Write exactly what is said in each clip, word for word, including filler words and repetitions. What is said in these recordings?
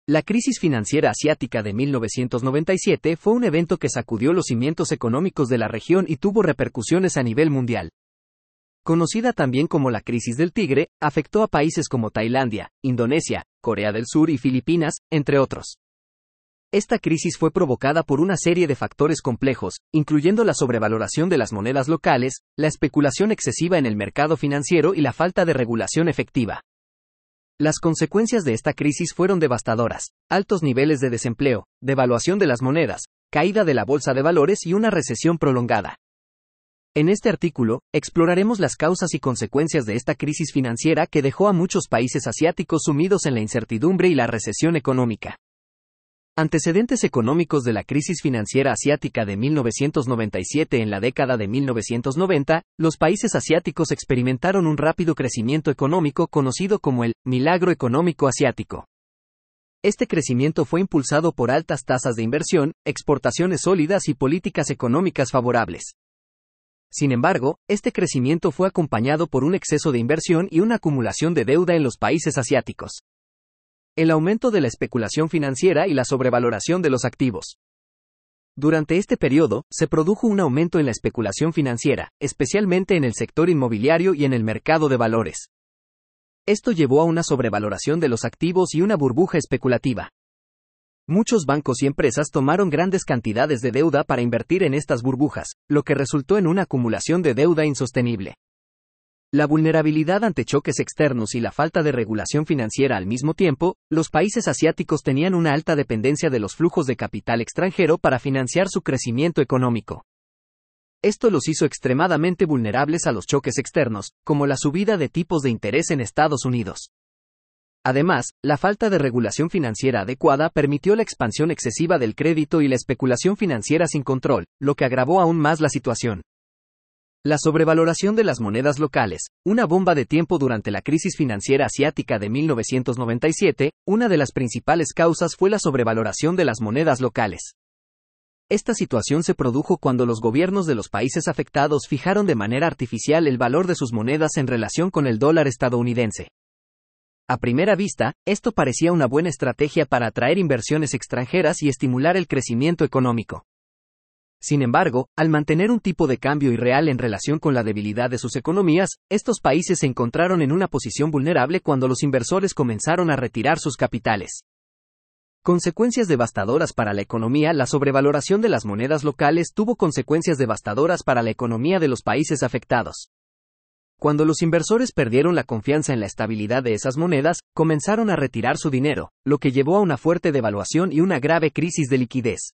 La crisis financiera asiática de mil novecientos noventa y siete fue un evento que sacudió los cimientos económicos de la región y tuvo repercusiones a nivel mundial. Conocida también como la crisis del tigre, afectó a países como Tailandia, Indonesia, Corea del Sur y Filipinas, entre otros. Esta crisis fue provocada por una serie de factores complejos, incluyendo la sobrevaloración de las monedas locales, la especulación excesiva en el mercado financiero y la falta de regulación efectiva. Las consecuencias de esta crisis fueron devastadoras: altos niveles de desempleo, devaluación de las monedas, caída de la bolsa de valores y una recesión prolongada. En este artículo, exploraremos las causas y consecuencias de esta crisis financiera que dejó a muchos países asiáticos sumidos en la incertidumbre y la recesión económica. Antecedentes económicos de la crisis financiera asiática de mil novecientos noventa y siete. En la década de mil novecientos noventa, los países asiáticos experimentaron un rápido crecimiento económico conocido como el milagro económico asiático. Este crecimiento fue impulsado por altas tasas de inversión, exportaciones sólidas y políticas económicas favorables. Sin embargo, este crecimiento fue acompañado por un exceso de inversión y una acumulación de deuda en los países asiáticos. El aumento de la especulación financiera y la sobrevaloración de los activos. Durante este periodo, se produjo un aumento en la especulación financiera, especialmente en el sector inmobiliario y en el mercado de valores. Esto llevó a una sobrevaloración de los activos y una burbuja especulativa. Muchos bancos y empresas tomaron grandes cantidades de deuda para invertir en estas burbujas, lo que resultó en una acumulación de deuda insostenible. La vulnerabilidad ante choques externos y la falta de regulación financiera al mismo tiempo, los países asiáticos tenían una alta dependencia de los flujos de capital extranjero para financiar su crecimiento económico. Esto los hizo extremadamente vulnerables a los choques externos, como la subida de tipos de interés en Estados Unidos. Además, la falta de regulación financiera adecuada permitió la expansión excesiva del crédito y la especulación financiera sin control, lo que agravó aún más la situación. La sobrevaloración de las monedas locales, una bomba de tiempo durante la crisis financiera asiática de mil novecientos noventa y siete, una de las principales causas fue la sobrevaloración de las monedas locales. Esta situación se produjo cuando los gobiernos de los países afectados fijaron de manera artificial el valor de sus monedas en relación con el dólar estadounidense. A primera vista, esto parecía una buena estrategia para atraer inversiones extranjeras y estimular el crecimiento económico. Sin embargo, al mantener un tipo de cambio irreal en relación con la debilidad de sus economías, estos países se encontraron en una posición vulnerable cuando los inversores comenzaron a retirar sus capitales. Consecuencias devastadoras para la economía. La sobrevaloración de las monedas locales tuvo consecuencias devastadoras para la economía de los países afectados. Cuando los inversores perdieron la confianza en la estabilidad de esas monedas, comenzaron a retirar su dinero, lo que llevó a una fuerte devaluación y una grave crisis de liquidez.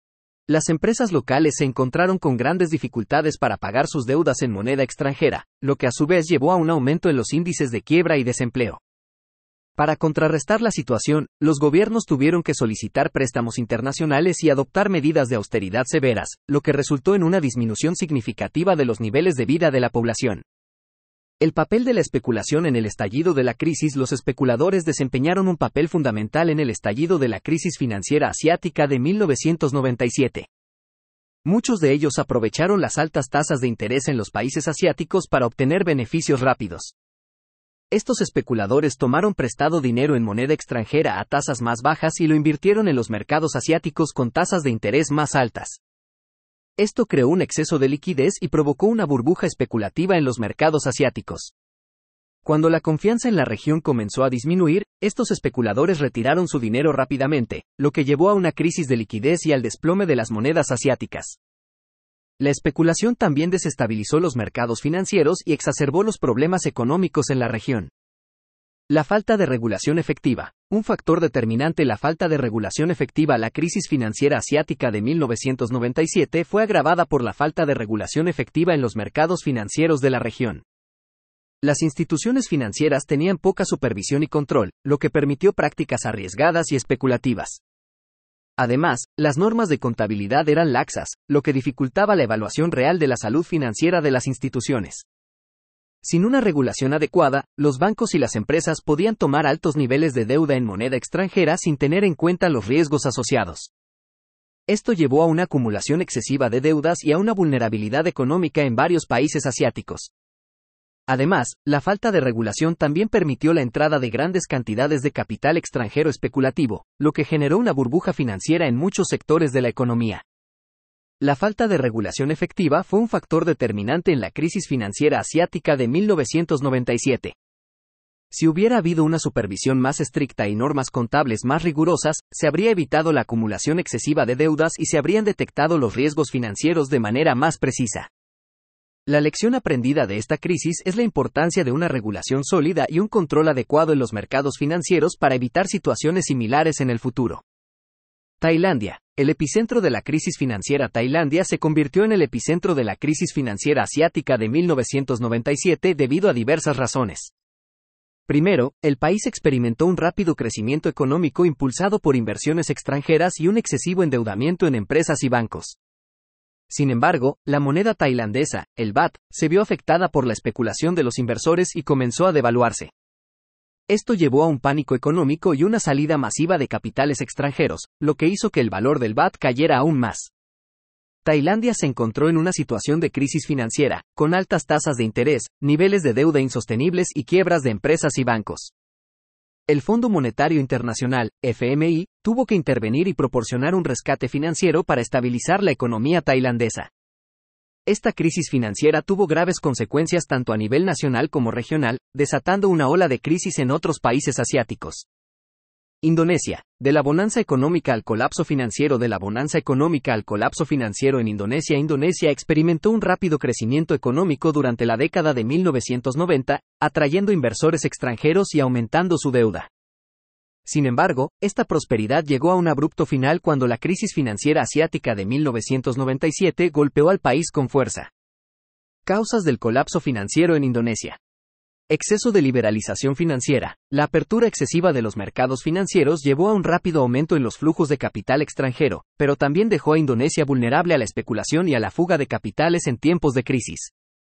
Las empresas locales se encontraron con grandes dificultades para pagar sus deudas en moneda extranjera, lo que a su vez llevó a un aumento en los índices de quiebra y desempleo. Para contrarrestar la situación, los gobiernos tuvieron que solicitar préstamos internacionales y adoptar medidas de austeridad severas, lo que resultó en una disminución significativa de los niveles de vida de la población. El papel de la especulación en el estallido de la crisis. Los especuladores desempeñaron un papel fundamental en el estallido de la crisis financiera asiática de mil novecientos noventa y siete. Muchos de ellos aprovecharon las altas tasas de interés en los países asiáticos para obtener beneficios rápidos. Estos especuladores tomaron prestado dinero en moneda extranjera a tasas más bajas y lo invirtieron en los mercados asiáticos con tasas de interés más altas. Esto creó un exceso de liquidez y provocó una burbuja especulativa en los mercados asiáticos. Cuando la confianza en la región comenzó a disminuir, estos especuladores retiraron su dinero rápidamente, lo que llevó a una crisis de liquidez y al desplome de las monedas asiáticas. La especulación también desestabilizó los mercados financieros y exacerbó los problemas económicos en la región. La falta de regulación efectiva. Un factor determinante. La falta de regulación efectiva. La crisis financiera asiática de mil novecientos noventa y siete fue agravada por la falta de regulación efectiva en los mercados financieros de la región. Las instituciones financieras tenían poca supervisión y control, lo que permitió prácticas arriesgadas y especulativas. Además, las normas de contabilidad eran laxas, lo que dificultaba la evaluación real de la salud financiera de las instituciones. Sin una regulación adecuada, los bancos y las empresas podían tomar altos niveles de deuda en moneda extranjera sin tener en cuenta los riesgos asociados. Esto llevó a una acumulación excesiva de deudas y a una vulnerabilidad económica en varios países asiáticos. Además, la falta de regulación también permitió la entrada de grandes cantidades de capital extranjero especulativo, lo que generó una burbuja financiera en muchos sectores de la economía. La falta de regulación efectiva fue un factor determinante en la crisis financiera asiática de mil novecientos noventa y siete. Si hubiera habido una supervisión más estricta y normas contables más rigurosas, se habría evitado la acumulación excesiva de deudas y se habrían detectado los riesgos financieros de manera más precisa. La lección aprendida de esta crisis es la importancia de una regulación sólida y un control adecuado en los mercados financieros para evitar situaciones similares en el futuro. Tailandia. El epicentro de la crisis financiera. Tailandia se convirtió en el epicentro de la crisis financiera asiática de mil novecientos noventa y siete debido a diversas razones. Primero, el país experimentó un rápido crecimiento económico impulsado por inversiones extranjeras y un excesivo endeudamiento en empresas y bancos. Sin embargo, la moneda tailandesa, el baht, se vio afectada por la especulación de los inversores y comenzó a devaluarse. Esto llevó a un pánico económico y una salida masiva de capitales extranjeros, lo que hizo que el valor del baht cayera aún más. Tailandia se encontró en una situación de crisis financiera, con altas tasas de interés, niveles de deuda insostenibles y quiebras de empresas y bancos. El Fondo Monetario Internacional, F M I, tuvo que intervenir y proporcionar un rescate financiero para estabilizar la economía tailandesa. Esta crisis financiera tuvo graves consecuencias tanto a nivel nacional como regional, desatando una ola de crisis en otros países asiáticos. Indonesia. De la bonanza económica al colapso financiero. De la bonanza económica al colapso financiero en Indonesia. Indonesia experimentó un rápido crecimiento económico durante la década de mil novecientos noventa, atrayendo inversores extranjeros y aumentando su deuda. Sin embargo, esta prosperidad llegó a un abrupto final cuando la crisis financiera asiática de mil novecientos noventa y siete golpeó al país con fuerza. Causas del colapso financiero en Indonesia. Exceso de liberalización financiera. La apertura excesiva de los mercados financieros llevó a un rápido aumento en los flujos de capital extranjero, pero también dejó a Indonesia vulnerable a la especulación y a la fuga de capitales en tiempos de crisis.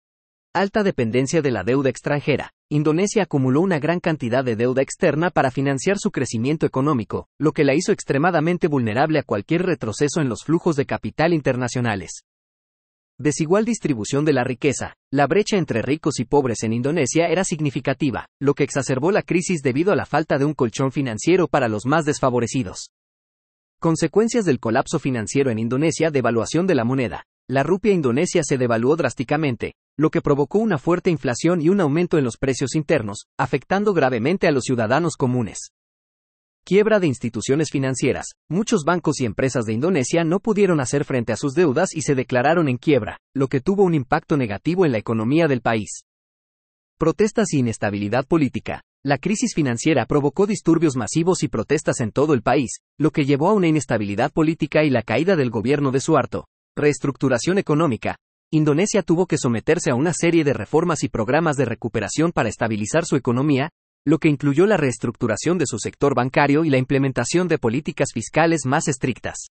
Alta dependencia de la deuda extranjera. Indonesia acumuló una gran cantidad de deuda externa para financiar su crecimiento económico, lo que la hizo extremadamente vulnerable a cualquier retroceso en los flujos de capital internacionales. Desigual distribución de la riqueza. La brecha entre ricos y pobres en Indonesia era significativa, lo que exacerbó la crisis debido a la falta de un colchón financiero para los más desfavorecidos. Consecuencias del colapso financiero en Indonesia. Devaluación de la moneda. La rupia indonesia se devaluó drásticamente, lo que provocó una fuerte inflación y un aumento en los precios internos, afectando gravemente a los ciudadanos comunes. Quiebra de instituciones financieras. Muchos bancos y empresas de Indonesia no pudieron hacer frente a sus deudas y se declararon en quiebra, lo que tuvo un impacto negativo en la economía del país. Protestas y inestabilidad política. La crisis financiera provocó disturbios masivos y protestas en todo el país, lo que llevó a una inestabilidad política y la caída del gobierno de Suharto. Reestructuración económica. Indonesia tuvo que someterse a una serie de reformas y programas de recuperación para estabilizar su economía, lo que incluyó la reestructuración de su sector bancario y la implementación de políticas fiscales más estrictas.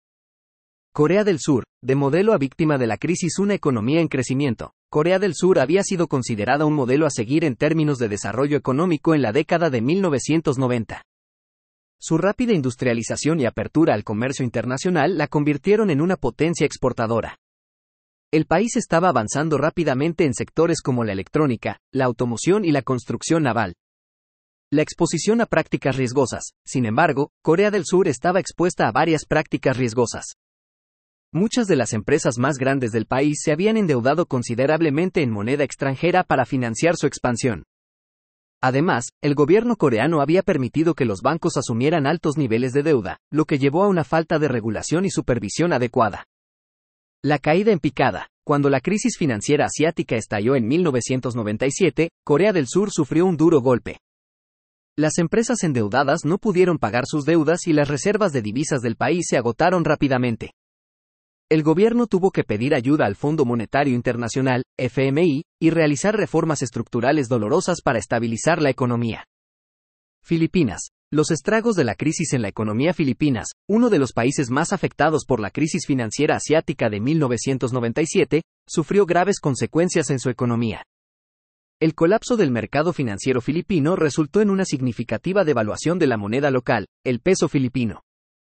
Corea del Sur, de modelo a víctima de la crisis. Una economía en crecimiento. Corea del Sur había sido considerada un modelo a seguir en términos de desarrollo económico en la década de mil novecientos noventa. Su rápida industrialización y apertura al comercio internacional la convirtieron en una potencia exportadora. El país estaba avanzando rápidamente en sectores como la electrónica, la automoción y la construcción naval. La exposición a prácticas riesgosas. Sin embargo, Corea del Sur estaba expuesta a varias prácticas riesgosas. Muchas de las empresas más grandes del país se habían endeudado considerablemente en moneda extranjera para financiar su expansión. Además, el gobierno coreano había permitido que los bancos asumieran altos niveles de deuda, lo que llevó a una falta de regulación y supervisión adecuada. La caída en picada. Cuando la crisis financiera asiática estalló en mil novecientos noventa y siete, Corea del Sur sufrió un duro golpe. Las empresas endeudadas no pudieron pagar sus deudas y las reservas de divisas del país se agotaron rápidamente. El gobierno tuvo que pedir ayuda al Fondo Monetario Internacional, F M I, y realizar reformas estructurales dolorosas para estabilizar la economía. Filipinas. Los estragos de la crisis en la economía filipinas, uno de los países más afectados por la crisis financiera asiática de mil novecientos noventa y siete, sufrió graves consecuencias en su economía. El colapso del mercado financiero filipino resultó en una significativa devaluación de la moneda local, el peso filipino.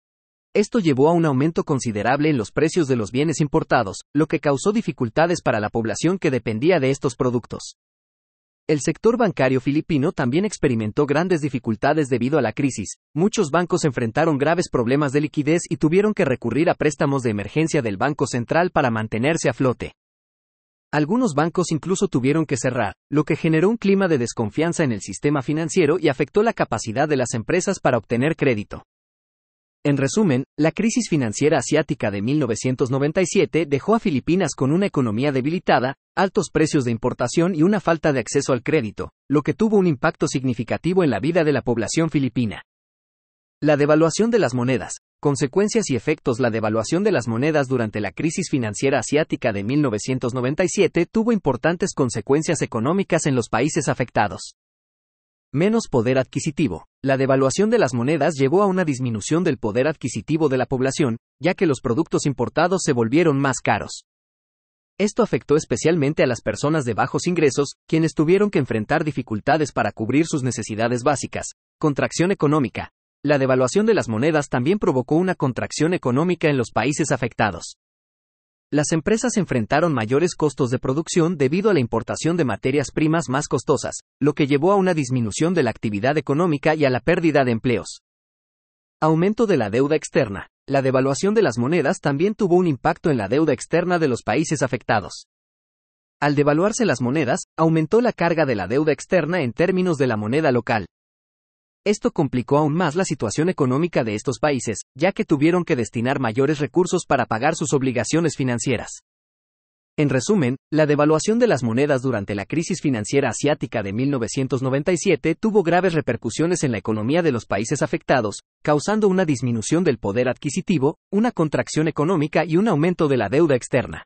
Esto llevó a un aumento considerable en los precios de los bienes importados, lo que causó dificultades para la población que dependía de estos productos. El sector bancario filipino también experimentó grandes dificultades debido a la crisis. Muchos bancos enfrentaron graves problemas de liquidez y tuvieron que recurrir a préstamos de emergencia del Banco Central para mantenerse a flote. Algunos bancos incluso tuvieron que cerrar, lo que generó un clima de desconfianza en el sistema financiero y afectó la capacidad de las empresas para obtener crédito. En resumen, la crisis financiera asiática de mil novecientos noventa y siete dejó a Filipinas con una economía debilitada, altos precios de importación y una falta de acceso al crédito, lo que tuvo un impacto significativo en la vida de la población filipina. La devaluación de las monedas. Consecuencias y efectos. La devaluación de las monedas durante la crisis financiera asiática de mil novecientos noventa y siete tuvo importantes consecuencias económicas en los países afectados. Menos poder adquisitivo. La devaluación de las monedas llevó a una disminución del poder adquisitivo de la población, ya que los productos importados se volvieron más caros. Esto afectó especialmente a las personas de bajos ingresos, quienes tuvieron que enfrentar dificultades para cubrir sus necesidades básicas. Contracción económica. La devaluación de las monedas también provocó una contracción económica en los países afectados. Las empresas enfrentaron mayores costos de producción debido a la importación de materias primas más costosas, lo que llevó a una disminución de la actividad económica y a la pérdida de empleos. Aumento de la deuda externa. La devaluación de las monedas también tuvo un impacto en la deuda externa de los países afectados. Al devaluarse las monedas, aumentó la carga de la deuda externa en términos de la moneda local. Esto complicó aún más la situación económica de estos países, ya que tuvieron que destinar mayores recursos para pagar sus obligaciones financieras. En resumen, la devaluación de las monedas durante la crisis financiera asiática de mil novecientos noventa y siete tuvo graves repercusiones en la economía de los países afectados, causando una disminución del poder adquisitivo, una contracción económica y un aumento de la deuda externa.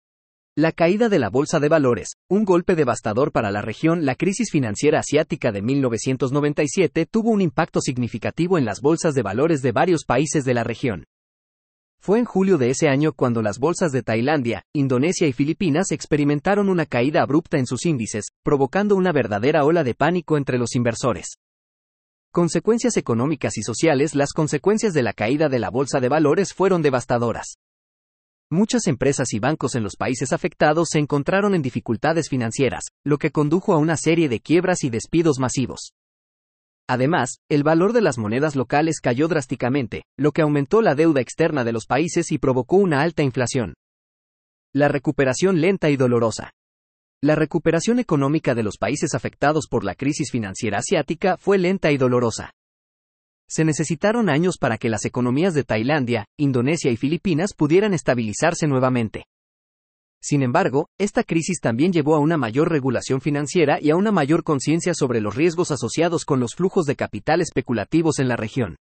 La caída de la bolsa de valores, un golpe devastador para la región. La crisis financiera asiática de mil novecientos noventa y siete tuvo un impacto significativo en las bolsas de valores de varios países de la región. Fue en julio de ese año cuando las bolsas de Tailandia, Indonesia y Filipinas experimentaron una caída abrupta en sus índices, provocando una verdadera ola de pánico entre los inversores. Consecuencias económicas y sociales. Las consecuencias de la caída de la bolsa de valores fueron devastadoras. Muchas empresas y bancos en los países afectados se encontraron en dificultades financieras, lo que condujo a una serie de quiebras y despidos masivos. Además, el valor de las monedas locales cayó drásticamente, lo que aumentó la deuda externa de los países y provocó una alta inflación. La recuperación lenta y dolorosa. La recuperación económica de los países afectados por la crisis financiera asiática fue lenta y dolorosa. Se necesitaron años para que las economías de Tailandia, Indonesia y Filipinas pudieran estabilizarse nuevamente. Sin embargo, esta crisis también llevó a una mayor regulación financiera y a una mayor conciencia sobre los riesgos asociados con los flujos de capital especulativos en la región.